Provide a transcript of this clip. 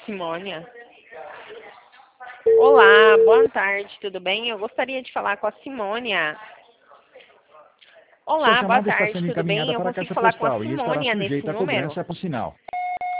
Simônia. Olá, boa tarde, tudo bem? Eu gostaria de falar com a Simônia. Sua Olá, boa chamada está tarde, sendo tudo bem? encaminhada Eu para a consigo caixa falar com a postal e estará Simônia nesse sujeita a número? cobrança por sinal.